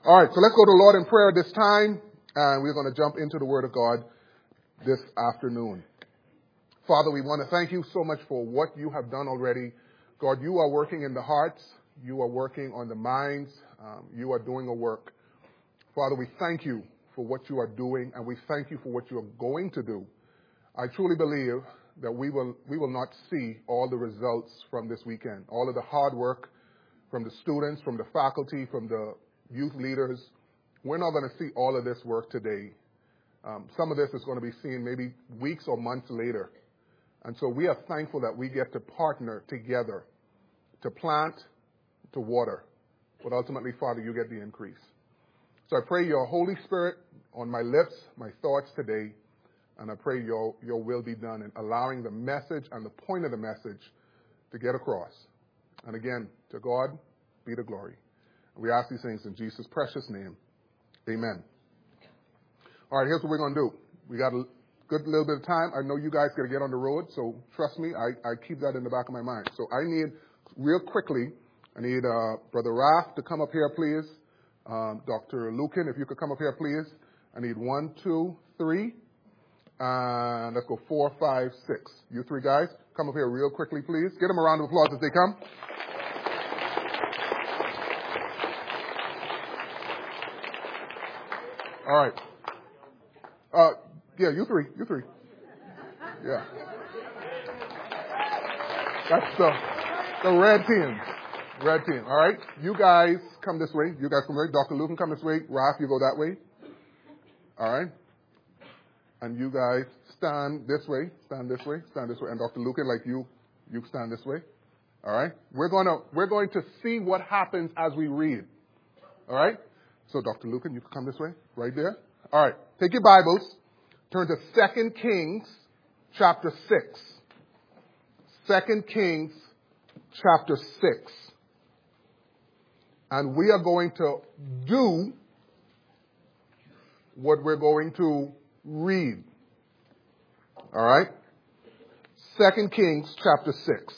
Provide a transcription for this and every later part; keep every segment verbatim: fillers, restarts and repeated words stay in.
All right, so let's go to the Lord in prayer this time, and we're going to jump into the Word of God this afternoon. Father, we want to thank you so much for what you have done already. God, you are working in the hearts. You are working on the minds. Um, you are doing a work. Father, we thank you for what you are doing, and we thank you for what you are going to do. I truly believe that we will we will not see all the results from this weekend, all of the hard work from the students, from the faculty, from the youth leaders. We're not going to see all of this work today. Um, some of this is going to be seen maybe weeks or months later. And so we are thankful that we get to partner together to plant, to water. But ultimately, Father, you get the increase. So I pray your Holy Spirit on my lips, my thoughts today, and I pray your, your will be done in allowing the message and the point of the message to get across. And again, to God be the glory. We ask these things in Jesus' precious name. Amen. All right, here's what we're going to do. We got a good little bit of time. I know you guys got to get on the road, so trust me, I, I keep that in the back of my mind. So I need, real quickly, I need uh, Brother Raph to come up here, please. Um, Doctor Lucan, if you could come up here, please. I need one, two, three, and let's go four, five, six. You three guys, come up here real quickly, please. Give them a round of applause as they come. All right. Uh, yeah, you three, you three. Yeah. That's the, the red team. Red team. All right. You guys come this way. You guys come this way. Doctor Lucan, come this way. Raph, you go that way. All right. And you guys stand this way. Stand this way. Stand this way. And Doctor Lucan, like you, you stand this way. All right. We're going to, we're going to see what happens as we read. All right. So Doctor Lucan, you can come this way. Right there. All right. Take your Bibles. Turn to Second Kings chapter six. Second Kings chapter six. And we are going to do what we're going to read. All right? Second Kings chapter six.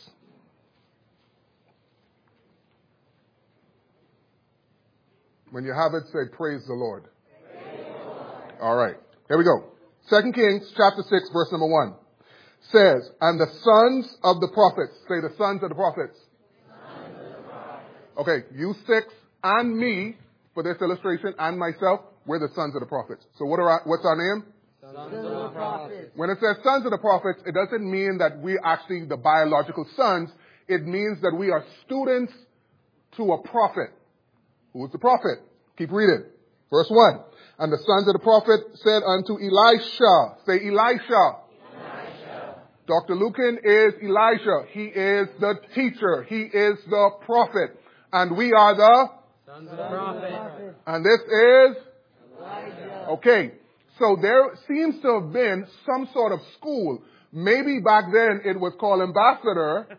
When you have it, say, praise the Lord. Praise the Lord. All right. Here we go. Second Kings chapter six, verse number one. Says, and the sons of the prophets. Say the sons of the prophets. Sons of the prophets. Okay, you six and me, for this illustration, and myself, we're the sons of the prophets. So what are our, what's our name? Sons of the prophets. When it says sons of the prophets, it doesn't mean that we're actually the biological sons. It means that we are students to a prophet. Who is the prophet? Keep reading. Verse one. And the sons of the prophet said unto Elisha. Say Elisha. Elisha. Doctor Lucan is Elijah. He is the teacher. He is the prophet. And we are the sons of the prophet. And this is Elijah. Okay. So there seems to have been some sort of school. Maybe back then it was called Ambassador.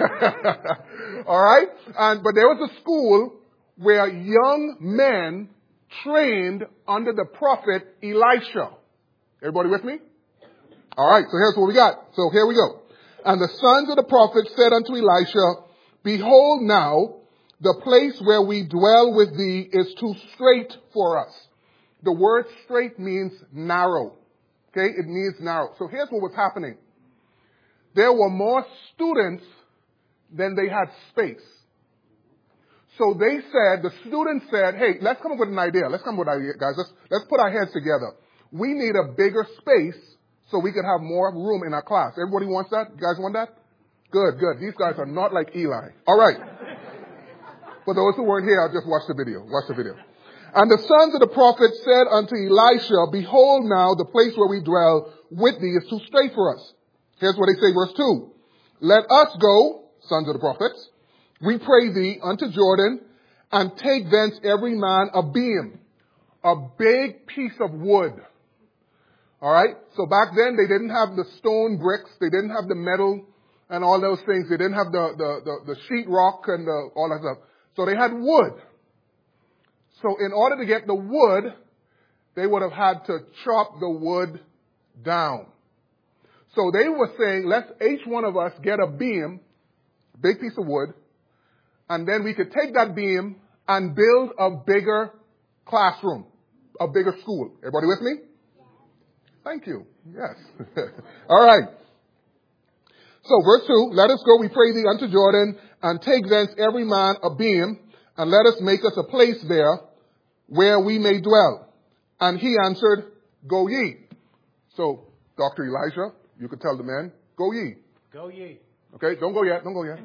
All right? And but there was a school where young men trained under the prophet Elisha. Everybody with me? All right, so here's what we got. So here we go. And the sons of the prophet said unto Elisha, behold now, the place where we dwell with thee is too strait for us. The word strait means narrow. Okay, it means narrow. So here's what was happening. There were more students than they had space. So they said, the students said, hey, let's come up with an idea. Let's come up with an idea, guys. Let's, let's put our heads together. We need a bigger space so we could have more room in our class. Everybody wants that? You guys want that? Good, good. These guys are not like Eli. All right. For those who weren't here, I'll just watch the video. Watch the video. And the sons of the prophet said unto Elisha, behold now, the place where we dwell with thee is too strait for us. Here's what they say, verse two. Let us go, sons of the prophets, we pray thee unto Jordan, and take thence every man a beam, a big piece of wood. All right? So back then, they didn't have the stone bricks. They didn't have the metal and all those things. They didn't have the, the, the, the sheet rock and the, all that stuff. So they had wood. So in order to get the wood, they would have had to chop the wood down. So they were saying, let's each one of us get a beam, big piece of wood, and then we could take that beam and build a bigger classroom, a bigger school. Everybody with me? Thank you. Yes. All right. So verse two, let us go, we pray thee, unto Jordan, and take thence every man a beam, and let us make us a place there where we may dwell. And he answered, go ye. So, Doctor Elijah, you could tell the men, go ye. Go ye. Okay, don't go yet, don't go yet.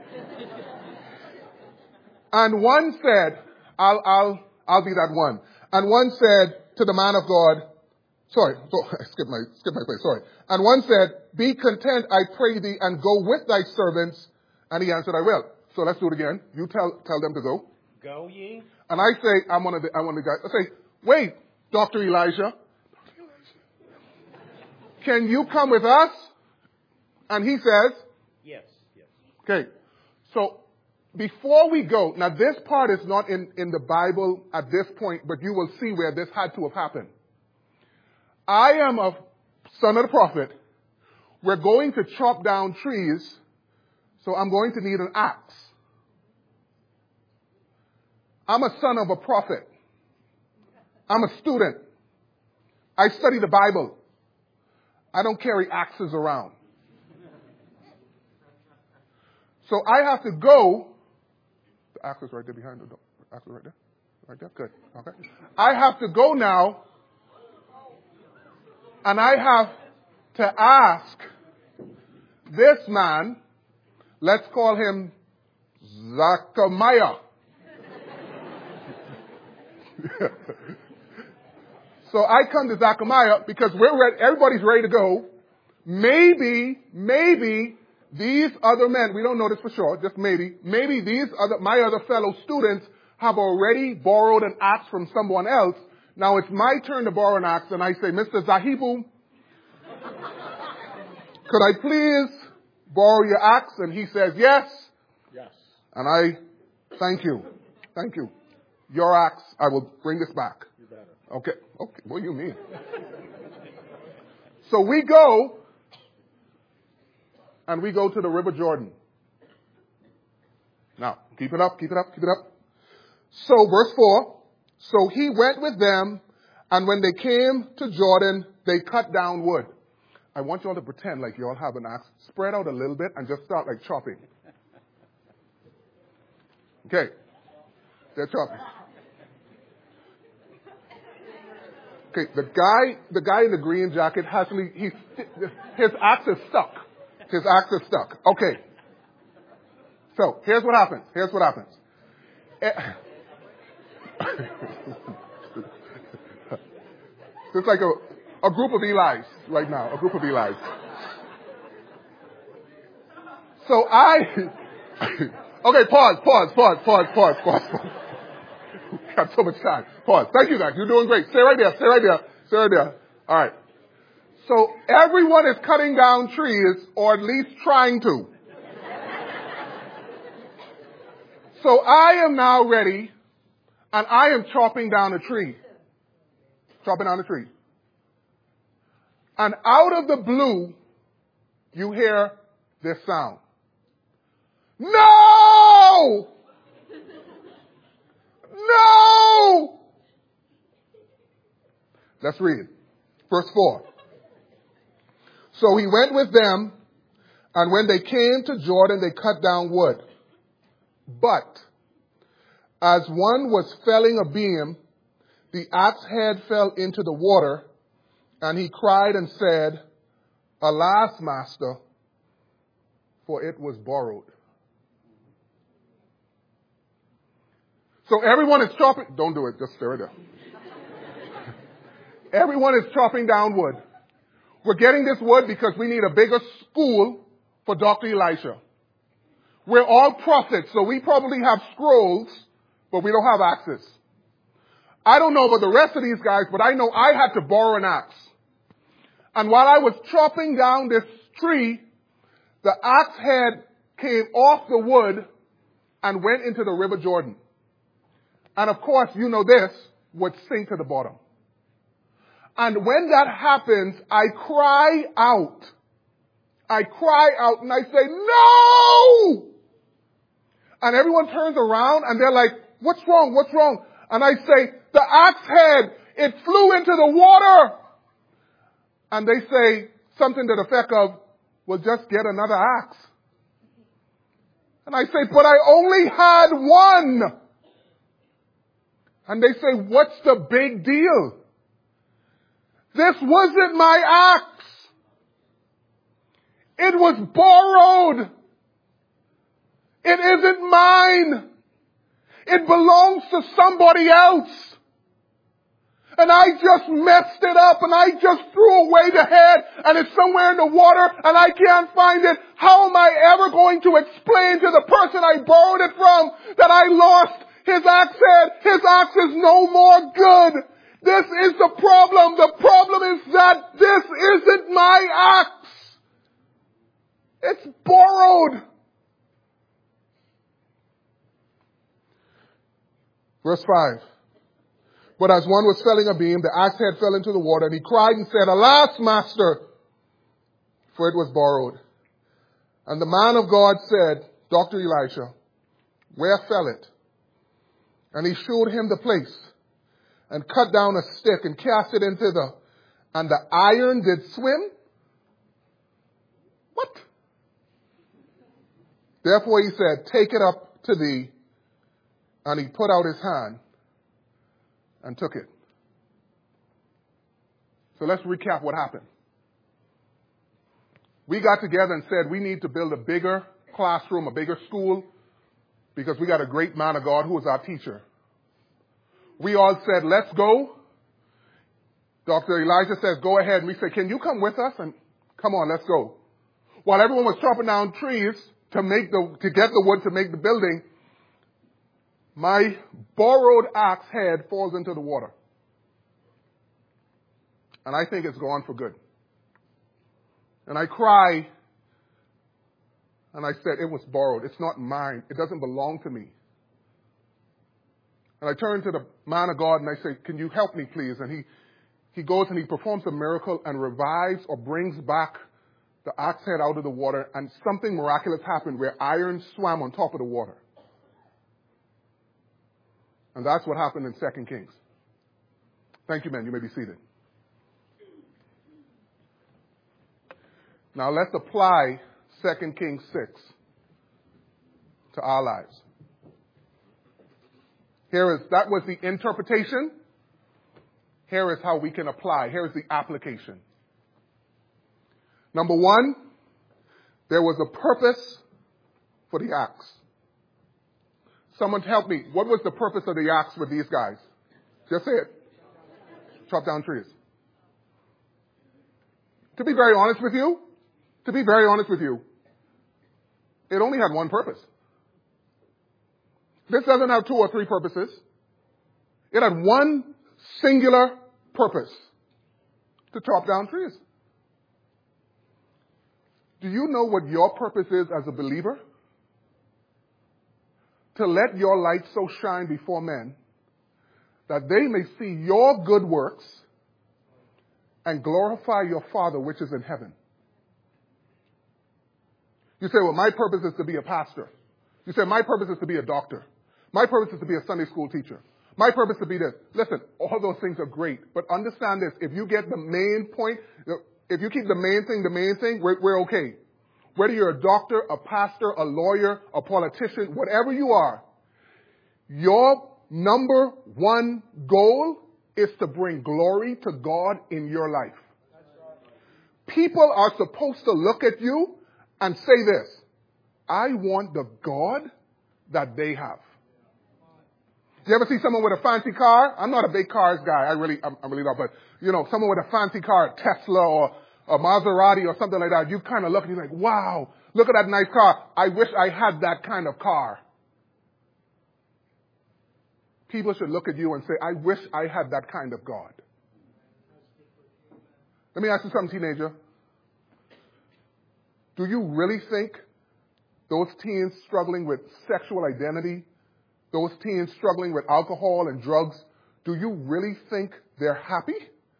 And one said, I'll, I'll, I'll be that one. And one said to the man of God, sorry, so, I skipped my, skipped my place, sorry. And one said, be content, I pray thee, and go with thy servants. And he answered, I will. So let's do it again. You tell, tell them to go. Go ye. And I say, I'm one of the, I'm one of the guys. I say, wait, Doctor Elijah, can you come with us? And he says, yes, yes. Okay. So before we go, now this part is not in, in the Bible at this point, but you will see where this had to have happened. I am a son of the prophet. We're going to chop down trees, so I'm going to need an axe. I'm a son of a prophet. I'm a student. I study the Bible. I don't carry axes around. So I have to go. The axe is right there behind the door. The axe is right there. Right there. Good. Okay. I have to go now. And I have to ask this man, let's call him Zachariah. So I come to Zachariah because we're ready, everybody's ready to go. Maybe, maybe these other men, we don't know this for sure, just maybe, maybe these other, my other fellow students have already borrowed an axe from someone else. Now it's my turn to borrow an axe, and I say, Mister Zahibu, could I please borrow your axe? And he says, yes. Yes. And I, thank you. Thank you. Your axe, I will bring this back. You better. Okay. Okay. What do you mean? So we go, and we go to the River Jordan. Now, keep it up, keep it up, keep it up. So verse four, so he went with them, and when they came to Jordan, they cut down wood. I want you all to pretend like you all have an axe. Spread out a little bit and just start like chopping. Okay. They're chopping. Okay, the guy, the guy in the green jacket has, he's, his axe is stuck. His axe is stuck. Okay. So, here's what happens. Here's what happens. It's like a, a group of Eli's right now. A group of Eli's. So I, okay, pause, pause, pause, pause, pause, pause, pause. Got so much time. Pause. Thank you guys. You're doing great. Stay right there. Stay right there. Stay right there. All right. So everyone is cutting down trees, or at least trying to. So I am now ready, and I am chopping down a tree. Chopping down a tree. And out of the blue, you hear this sound. No! No! Let's read. Verse four. So he went with them, and when they came to Jordan, they cut down wood. But as one was felling a beam, the axe head fell into the water, and he cried and said, Alas, master, for it was borrowed. So everyone is chopping, don't do it, just stay right there. Everyone is chopping down wood. We're getting this wood because we need a bigger school for Doctor Elisha. We're all prophets, so we probably have scrolls, but we don't have axes. I don't know about the rest of these guys, but I know I had to borrow an axe. And while I was chopping down this tree, the axe head came off the wood and went into the River Jordan. And of course, you know this, would sink to the bottom. And when that happens, I cry out. I cry out and I say, no! And everyone turns around and they're like, what's wrong? What's wrong? And I say, the axe head, it flew into the water. And they say something to the effect of, well, just get another axe. And I say, but I only had one. And they say, what's the big deal? This wasn't my axe. It was borrowed. It isn't mine. It belongs to somebody else. And I just messed it up and I just threw away the head and it's somewhere in the water and I can't find it. How am I ever going to explain to the person I borrowed it from that I lost his axe head? His axe is no more good. This is the problem. The problem is that this isn't my axe. It's borrowed. Verse five. But as one was felling a beam, the axe head fell into the water, and he cried and said, Alas, master, for it was borrowed. And the man of God said, Doctor Elisha, where fell it? And he showed him the place, and cut down a stick and cast it into the, and the iron did swim? What? Therefore he said, Take it up to thee. And he put out his hand and took it. So let's recap what happened. We got together and said we need to build a bigger classroom, a bigger school, because we got a great man of God who is our teacher. We all said, let's go. Doctor Elijah says, go ahead. And we said, can you come with us? And come on, let's go. While everyone was chopping down trees to make the, to get the wood to make the building, my borrowed axe head falls into the water. And I think it's gone for good. And I cry, and I said, it was borrowed. It's not mine. It doesn't belong to me. And I turn to the man of God and I say, can you help me, please? And he, he goes and he performs a miracle and revives or brings back the axe head out of the water, and something miraculous happened where iron swam on top of the water. And that's what happened in Second Kings. Thank you, men. You may be seated. Now let's apply Second Kings six to our lives. Here is, that was the interpretation. Here is how we can apply. Here is the application. Number one, there was a purpose for the axe. Someone help me. What was the purpose of the axe with these guys? Just say it. Chop down trees. To be very honest with you, to be very honest with you, it only had one purpose. This doesn't have two or three purposes. It had one singular purpose: to chop down trees. Do you know what your purpose is as a believer? To let your light so shine before men that they may see your good works and glorify your Father which is in heaven. You say, well, my purpose is to be a pastor. You say, my purpose is to be a doctor. My purpose is to be a Sunday school teacher. My purpose is to be this. Listen, all those things are great, but understand this. If you get the main point, if you keep the main thing the main thing, we're, we're okay. Whether you're a doctor, a pastor, a lawyer, a politician, whatever you are, your number one goal is to bring glory to God in your life. People are supposed to look at you and say this: I want the God that they have. Do you ever see someone with a fancy car? I'm not a big cars guy. I really, I'm, I'm really not, but you know, someone with a fancy car, a Tesla or a Maserati or something like that, you kind of look and you're like, wow, look at that nice car. I wish I had that kind of car. People should look at you and say, I wish I had that kind of God. Let me ask you something, teenager. Do you really think those teens struggling with sexual identity, those teens struggling with alcohol and drugs, do you really think they're happy?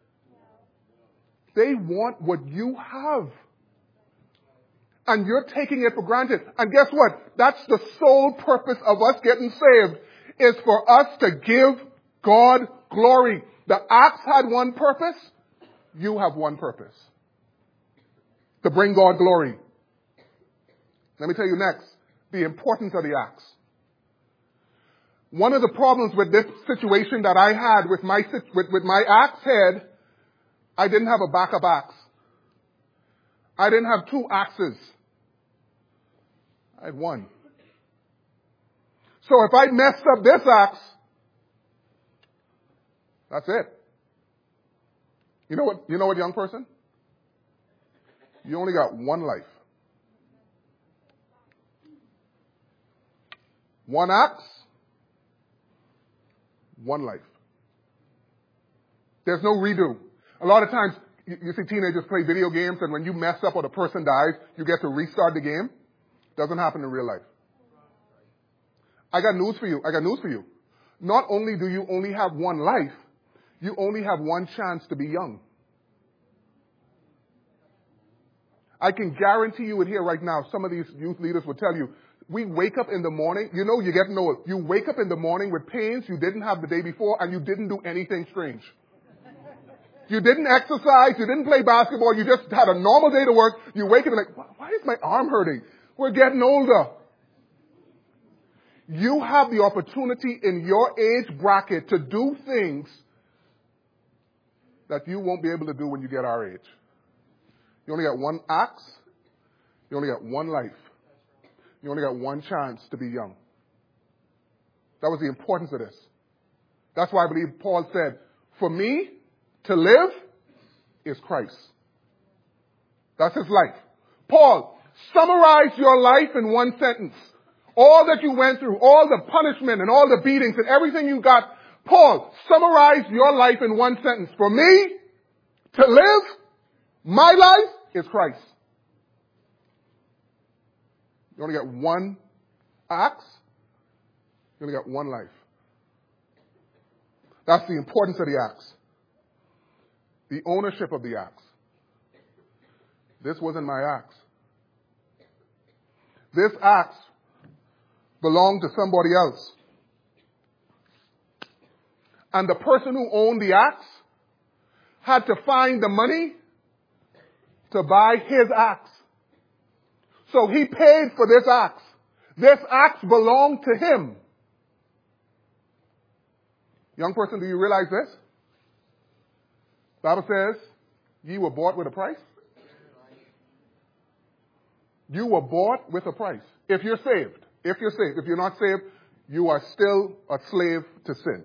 They want what you have. And you're taking it for granted. And guess what? That's the sole purpose of us getting saved, is for us to give God glory. The acts had one purpose. You have one purpose. To bring God glory. Let me tell you next, the importance of the acts. One of the problems with this situation that I had with my, with, with my axe head, I didn't have a backup axe. I didn't have two axes. I had one. So if I messed up this axe, that's it. You know what, you know what, young person? You only got one life. One axe, one life. There's no redo. A lot of times, you, you see teenagers play video games, and when you mess up or the person dies, you get to restart the game. Doesn't happen in real life. I got news for you. I got news for you. Not only do you only have one life, you only have one chance to be young. I can guarantee you in here right now, some of these youth leaders will tell you, we wake up in the morning, you know, you get old. You wake up in the morning with pains you didn't have the day before, and you didn't do anything strange. You didn't exercise, you didn't play basketball, you just had a normal day to work. You wake up and like, why is my arm hurting? We're getting older. You have the opportunity in your age bracket to do things that you won't be able to do when you get our age. You only got one axe. You only got one life. You only got one chance to be young. That was the importance of this. That's why I believe Paul said, for me, to live is Christ. That's his life. Paul, summarize your life in one sentence. All that you went through, all the punishment and all the beatings and everything you got. Paul, summarize your life in one sentence. For me, to live, my life is Christ. You only got one axe. You only got one life. That's the importance of the axe. The ownership of the axe. This wasn't my axe. This axe belonged to somebody else. And the person who owned the axe had to find the money to buy his axe. So he paid for this axe. This axe belonged to him. Young person, do you realize this? The Bible says, ye were bought with a price. You were bought with a price. If you're saved, if you're saved, if you're not saved, you are still a slave to sin.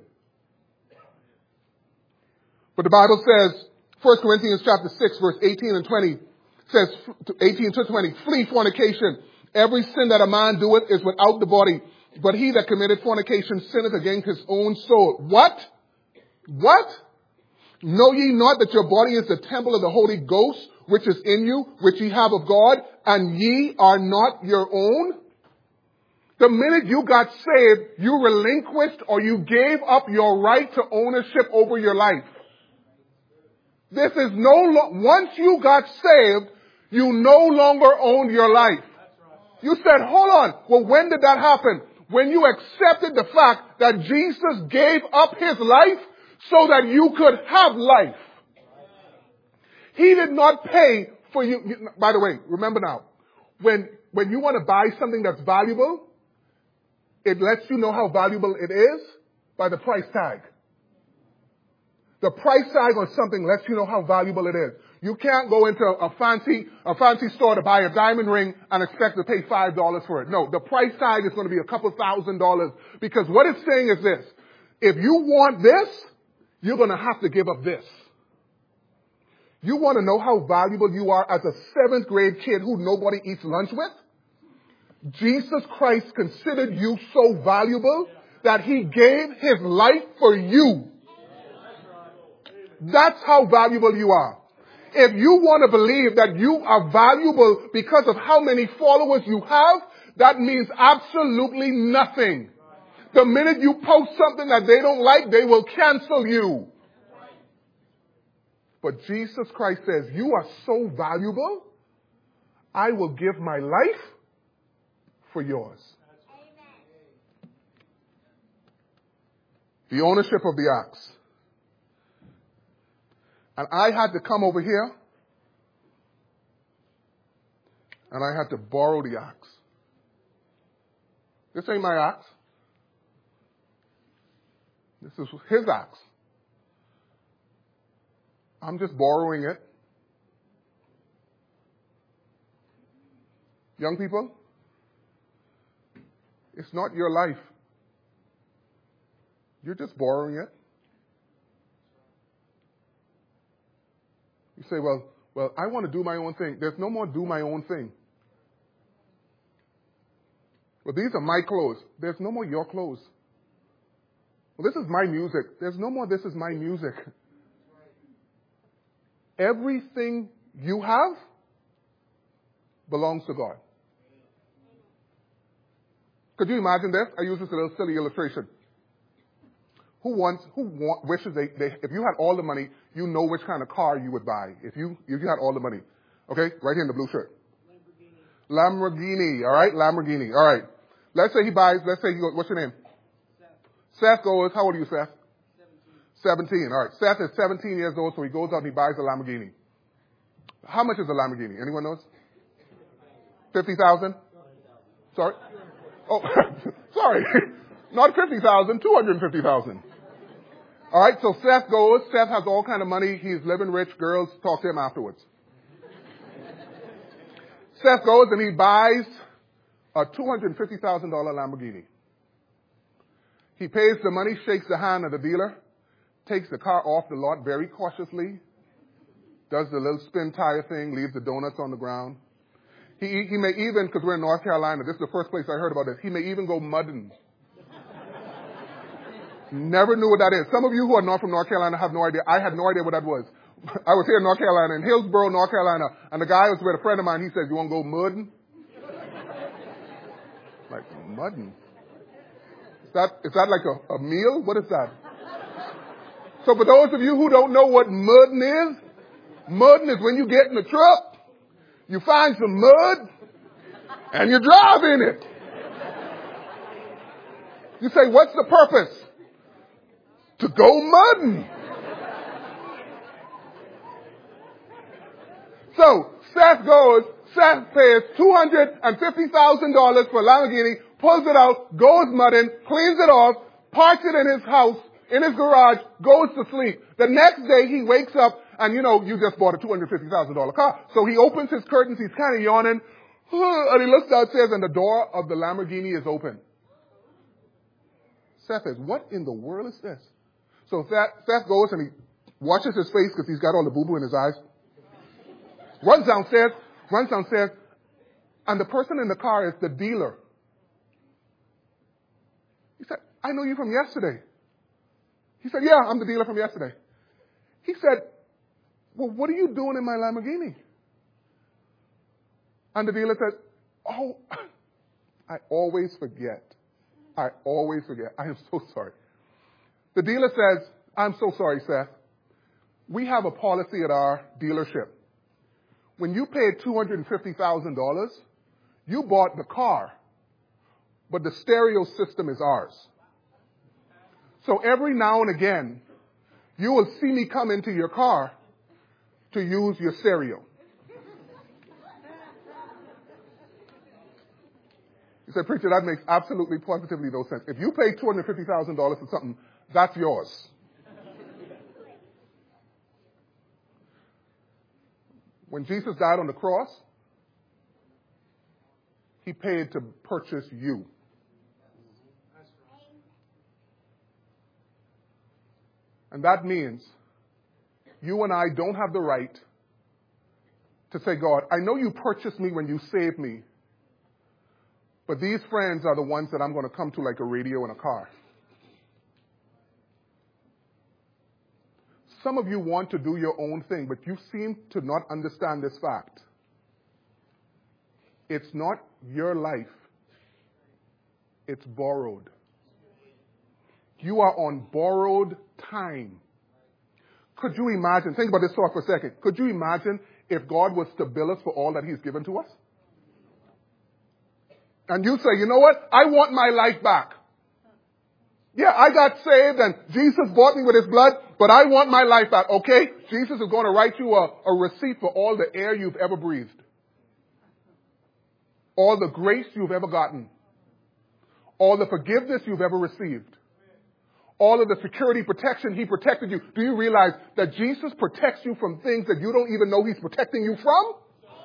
But the Bible says, First Corinthians chapter six, verse eighteen and twenty, says, eighteen to twenty, flee fornication. Every sin that a man doeth is without the body, but he that committed fornication sinneth against his own soul. What? What? Know ye not that your body is the temple of the Holy Ghost, which is in you, which ye have of God, and ye are not your own? The minute you got saved, you relinquished or you gave up your right to ownership over your life. This is no lo- once you got saved, you no longer owned your life. You said, hold on. Well, when did that happen? When you accepted the fact that Jesus gave up his life so that you could have life. He did not pay for you. By the way, remember now, when, when you want to buy something that's valuable, it lets you know how valuable it is by the price tag. The price tag on something lets you know how valuable it is. You can't go into a fancy, a fancy store to buy a diamond ring and expect to pay five dollars for it. No, the price tag is going to be a couple thousand dollars because what it's saying is this. If you want this, you're going to have to give up this. You want to know how valuable you are as a seventh grade kid who nobody eats lunch with? Jesus Christ considered you so valuable that he gave his life for you. That's how valuable you are. If you want to believe that you are valuable because of how many followers you have, that means absolutely nothing. The minute you post something that they don't like, they will cancel you. But Jesus Christ says, you are so valuable, I will give my life for yours. The ownership of the ox. And I had to come over here and I had to borrow the ox. This ain't my ox. This is his ox. I'm just borrowing it. Young people, it's not your life. You're just borrowing it. You say, well, well, I want to do my own thing. There's no more do my own thing. Well, these are my clothes. There's no more your clothes. Well, this is my music. There's no more this is my music. Everything you have belongs to God. Could you imagine this? I use this a little silly illustration. Who wants, who want, wishes they, they, if you had all the money, you know which kind of car you would buy. If you, if you had all the money. Okay? Right here in the blue shirt. Lamborghini. Lamborghini. All right? Lamborghini. All right. Let's say he buys, let's say he goes, what's your name? Seth. Seth goes, how old are you, Seth? seventeen. seventeen. All right. Seth is seventeen years old, so he goes out and he buys a Lamborghini. How much is a Lamborghini? Anyone knows? fifty thousand? Sorry? Oh, sorry. Not fifty thousand, two hundred fifty thousand. All right, so Seth goes. Seth has all kind of money. He's living rich. Girls talk to him afterwards. Seth goes and he buys a two hundred fifty thousand dollars Lamborghini. He pays the money, shakes the hand of the dealer, takes the car off the lot very cautiously, does the little spin tire thing, leaves the donuts on the ground. He, he may even, because we're in North Carolina, this is the first place I heard about this, he may even go mudding. Never knew what that is. Some of you who are not from North Carolina have no idea. I had no idea what that was. I was here in North Carolina, in Hillsborough, North Carolina, and the guy was with a friend of mine. He says, you want to go mudding? Like, mudding? Is that, is that like a, a meal? What is that? So for those of you who don't know what mudding is, mudding is when you get in the truck, you find some mud, and you drive in it. You say, what's the purpose? To go mudding. So Seth goes, Seth pays two hundred fifty thousand dollars for a Lamborghini, pulls it out, goes mudding, cleans it off, parks it in his house, in his garage, goes to sleep. The next day he wakes up and, you know, you just bought a two hundred fifty thousand dollars car. So he opens his curtains, he's kind of yawning, and he looks downstairs and the door of the Lamborghini is open. Seth says, what in the world is this? So Seth, Seth goes and he washes his face because he's got all the boo-boo in his eyes. Runs downstairs, runs downstairs, and the person in the car is the dealer. He said, I know you from yesterday. He said, yeah, I'm the dealer from yesterday. He said, well, what are you doing in my Lamborghini? And the dealer said, oh, I always forget. I always forget. I am so sorry. The dealer says, I'm so sorry, Seth. We have a policy at our dealership. When you paid two hundred fifty thousand dollars, you bought the car, but the stereo system is ours. So every now and again, you will see me come into your car to use your stereo. You said, preacher, that makes absolutely, positively no sense. If you pay two hundred fifty thousand dollars for something, that's yours. When Jesus died on the cross, he paid to purchase you. And that means you and I don't have the right to say, God, I know you purchased me when you saved me, but these friends are the ones that I'm going to come to like a radio in a car. Some of you want to do your own thing, but you seem to not understand this fact. It's not your life. It's borrowed. You are on borrowed time. Could you imagine, think about this thought for a second. Could you imagine if God was to bill us for all that he's given to us? And you say, you know what? I want my life back. Yeah, I got saved and Jesus bought me with his blood, but I want my life back. Okay, Jesus is going to write you a, a receipt for all the air you've ever breathed. All the grace you've ever gotten. All the forgiveness you've ever received. All of the security protection he protected you. Do you realize that Jesus protects you from things that you don't even know he's protecting you from?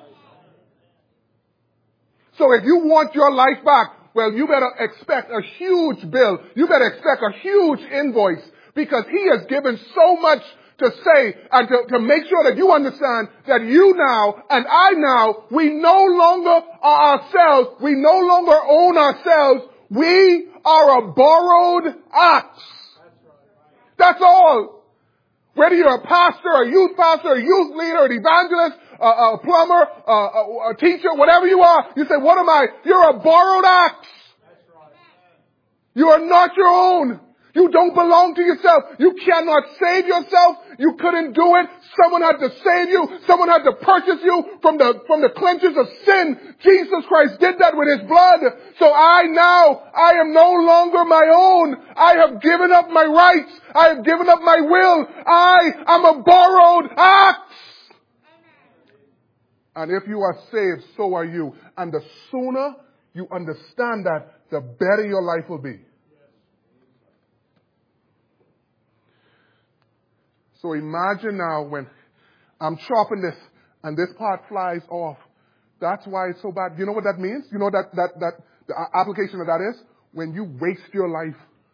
So if you want your life back, well, you better expect a huge bill. You better expect a huge invoice because he has given so much to say and to, to make sure that you understand that you now and I now, we no longer are ourselves. We no longer own ourselves. We are a borrowed ox. That's all. Whether you're a pastor, a youth pastor, a youth leader, an evangelist, a, a plumber, a, a, a teacher, whatever you are, you say, what am I? You're a borrowed ox. You are not your own. You don't belong to yourself. You cannot save yourself. You couldn't do it. Someone had to save you. Someone had to purchase you from the, from the clenches of sin. Jesus Christ did that with his blood. So I now, I am no longer my own. I have given up my rights. I have given up my will. I am a borrowed ox. And if you are saved, so are you. And the sooner you understand that, the better your life will be. So imagine now when I'm chopping this and this part flies off. That's why it's so bad. You know what that means? You know that, that, that the application of that is? When you waste your life.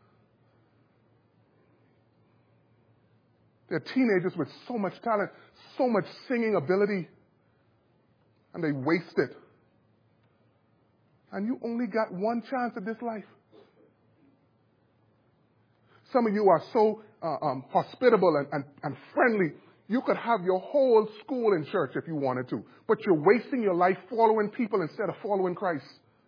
They're teenagers with so much talent, so much singing ability, and they waste it. And you only got one chance at this life. Some of you are so uh, um, hospitable and, and, and friendly. You could have your whole school in church if you wanted to. But you're wasting your life following people instead of following Christ.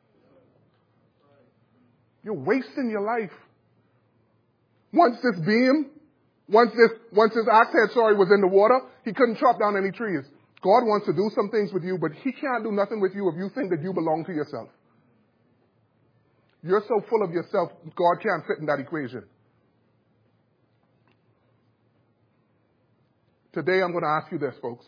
You're wasting your life. Once this beam, once this, once this axe head, sorry, was in the water, he couldn't chop down any trees. God wants to do some things with you, but he can't do nothing with you if you think that you belong to yourself. You're so full of yourself, God can't fit in that equation. Today I'm going to ask you this, folks.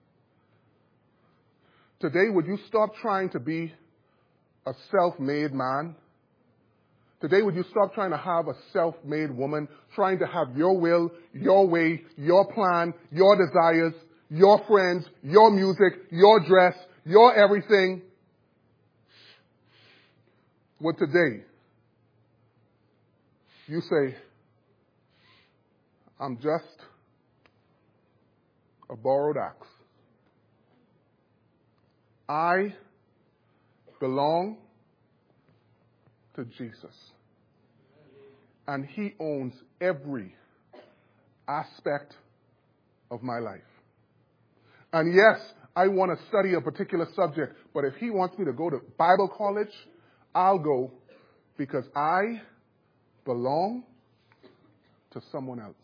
Today, would you stop trying to be a self-made man? Today, would you stop trying to have a self-made woman, trying to have your will, your way, your plan, your desires, your friends, your music, your dress, your everything? Would today you say, I'm just a borrowed ox. I belong to Jesus. And he owns every aspect of my life. And yes, I want to study a particular subject, but if he wants me to go to Bible college, I'll go because I belong to someone else.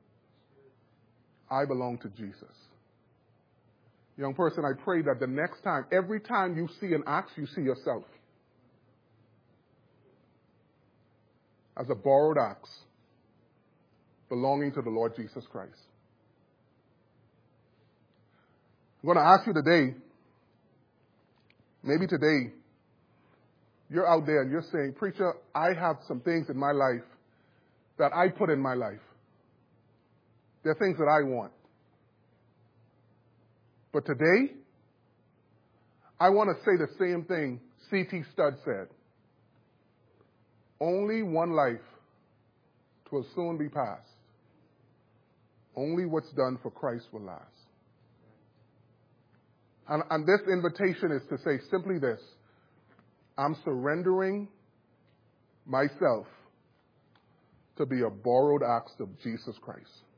I belong to Jesus. Young person, I pray that the next time, every time you see an ox, you see yourself as a borrowed ox belonging to the Lord Jesus Christ. I'm going to ask you today, maybe today, you're out there and you're saying, preacher, I have some things in my life that I put in my life. They're things that I want. But today, I want to say the same thing C T Studd said. Only one life will soon be past. Only what's done for Christ will last. And, and this invitation is to say simply this. I'm surrendering myself to be a borrowed ox of Jesus Christ.